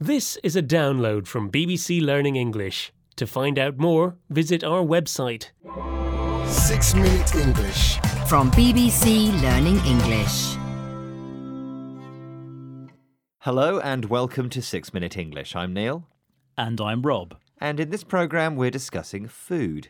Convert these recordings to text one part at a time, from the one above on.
This is a download from BBC Learning English. To find out more, visit our website. 6 Minute English. From BBC Learning English. Hello and welcome to 6 Minute English. I'm Neil. And I'm Rob. And in this programme we're discussing food.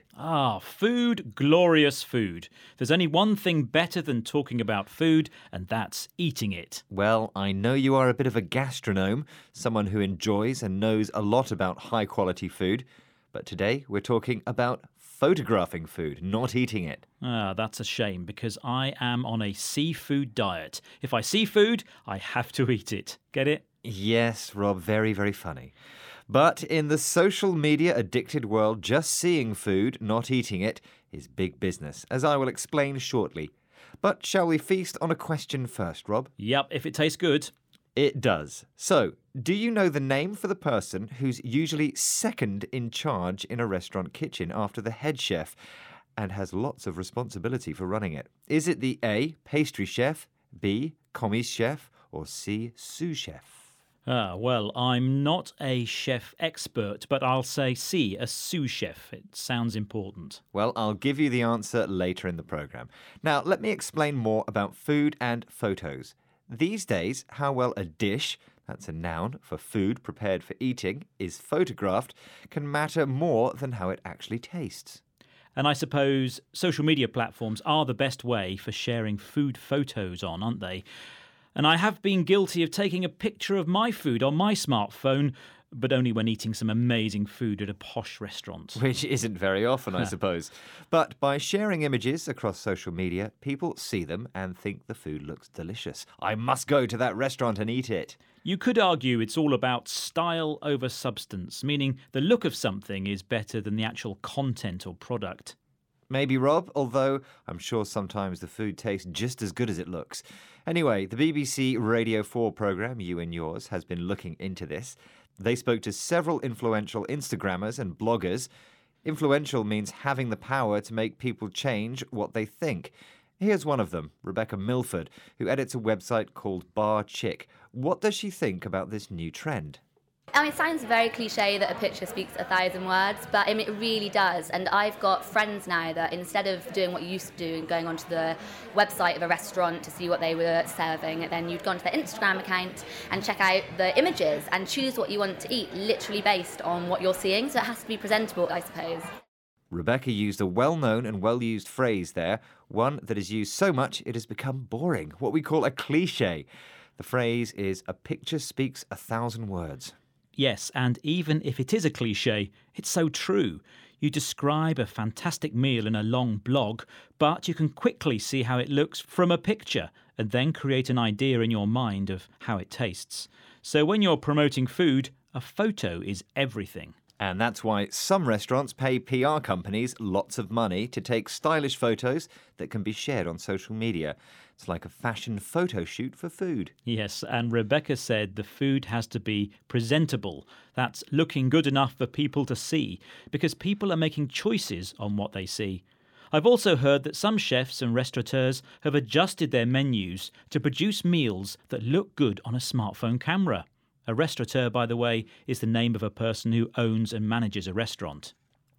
Food, glorious food. There's only one thing better than talking about food, and that's eating it. Well, I know you are a bit of a gastronome, someone who enjoys and knows a lot about high-quality food. But today we're talking about photographing food, not eating it. That's a shame, because I am on a seafood diet. If I see food, I have to eat it. Get it? Yes, Rob, very, very funny. But in the social media addicted world, just seeing food, not eating it, is big business, as I will explain shortly. But shall we feast on a question first, Rob? Yep, if it tastes good. It does. So, do you know the name for the person who's usually second in charge in a restaurant kitchen after the head chef and has lots of responsibility for running it? Is it the A, pastry chef, B, commis chef, or C, sous chef? Well, I'm not a chef expert, but I'll say C, a sous chef. It sounds important. Well, I'll give you the answer later in the programme. Now, let me explain more about food and photos. These days, how well a dish, that's a noun for food prepared for eating, is photographed can matter more than how it actually tastes. And I suppose social media platforms are the best way for sharing food photos on, aren't they? And I have been guilty of taking a picture of my food on my smartphone, but only when eating some amazing food at a posh restaurant. Which isn't very often, I suppose. But by sharing images across social media, people see them and think the food looks delicious. I must go to that restaurant and eat it. You could argue it's all about style over substance, meaning the look of something is better than the actual content or product. Maybe, Rob, although I'm sure sometimes the food tastes just as good as it looks. Anyway, the BBC Radio 4 programme, You and Yours, has been looking into this. They spoke to several influential Instagrammers and bloggers. Influential means having the power to make people change what they think. Here's one of them, Rebecca Milford, who edits a website called Bar Chick. What does she think about this new trend? It sounds very cliche that a picture speaks 1,000 words, but it really does. And I've got friends now that instead of doing what you used to do and going onto the website of a restaurant to see what they were serving, then you'd go onto their Instagram account and check out the images and choose what you want to eat, literally based on what you're seeing. So it has to be presentable, I suppose. Rebecca used a well-known and well-used phrase there, one that is used so much it has become boring, what we call a cliché. The phrase is, a picture speaks 1,000 words. Yes, and even if it is a cliché, it's so true. You describe a fantastic meal in a long blog, but you can quickly see how it looks from a picture and then create an idea in your mind of how it tastes. So when you're promoting food, a photo is everything. And that's why some restaurants pay PR companies lots of money to take stylish photos that can be shared on social media. It's like a fashion photo shoot for food. Yes, and Rebecca said the food has to be presentable. That's looking good enough for people to see, because people are making choices on what they see. I've also heard that some chefs and restaurateurs have adjusted their menus to produce meals that look good on a smartphone camera. A restaurateur, by the way, is the name of a person who owns and manages a restaurant.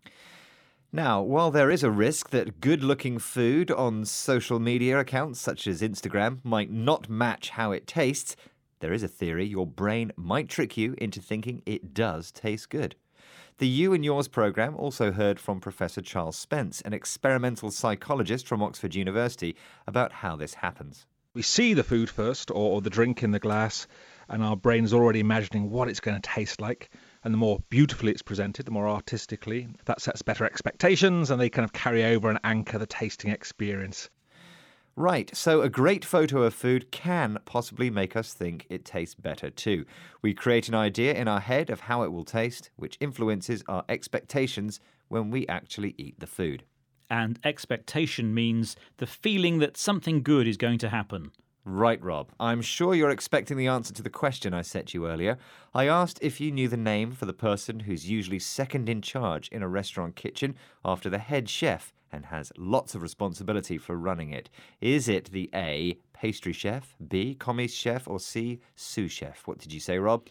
Now, while there is a risk that good-looking food on social media accounts such as Instagram might not match how it tastes, there is a theory your brain might trick you into thinking it does taste good. The You and Yours programme also heard from Professor Charles Spence, an experimental psychologist from Oxford University, about how this happens. We see the food first, or the drink in the glass, and our brain is already imagining what it's going to taste like. And the more beautifully it's presented, the more artistically, that sets better expectations, and they kind of carry over and anchor the tasting experience. Right, so a great photo of food can possibly make us think it tastes better too. We create an idea in our head of how it will taste, which influences our expectations when we actually eat the food. And expectation means the feeling that something good is going to happen. Right, Rob. I'm sure you're expecting the answer to the question I set you earlier. I asked if you knew the name for the person who's usually second in charge in a restaurant kitchen after the head chef and has lots of responsibility for running it. Is it the A, pastry chef, B, commis chef, or C, sous chef? What did you say, Rob?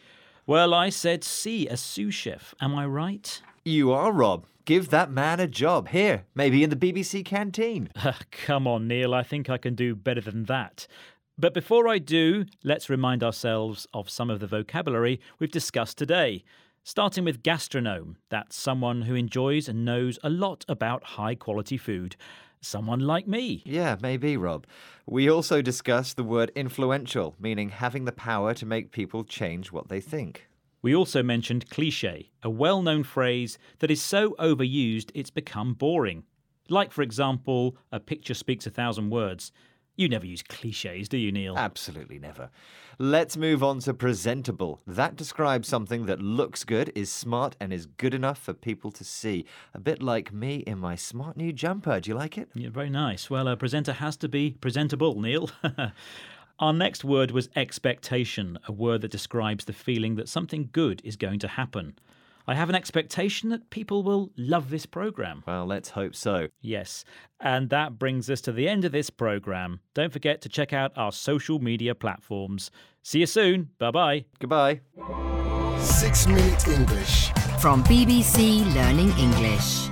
Well, I said C, a sous chef. Am I right? You are, Rob. Give that man a job. Here, maybe in the BBC canteen. Come on, Neil. I think I can do better than that. But before I do, let's remind ourselves of some of the vocabulary we've discussed today. Starting with gastronome. That's someone who enjoys and knows a lot about high-quality food. Someone like me. Yeah, maybe, Rob. We also discussed the word influential, meaning having the power to make people change what they think. We also mentioned cliché, a well-known phrase that is so overused it's become boring. Like, for example, a picture speaks 1,000 words. You never use clichés, do you, Neil? Absolutely never. Let's move on to presentable. That describes something that looks good, is smart, and is good enough for people to see. A bit like me in my smart new jumper. Do you like it? Yeah, very nice. Well, a presenter has to be presentable, Neil. Our next word was expectation, a word that describes the feeling that something good is going to happen. I have an expectation that people will love this programme. Well, let's hope so. Yes, and that brings us to the end of this programme. Don't forget to check out our social media platforms. See you soon. Bye-bye. Goodbye. 6 Minute English. From BBC Learning English.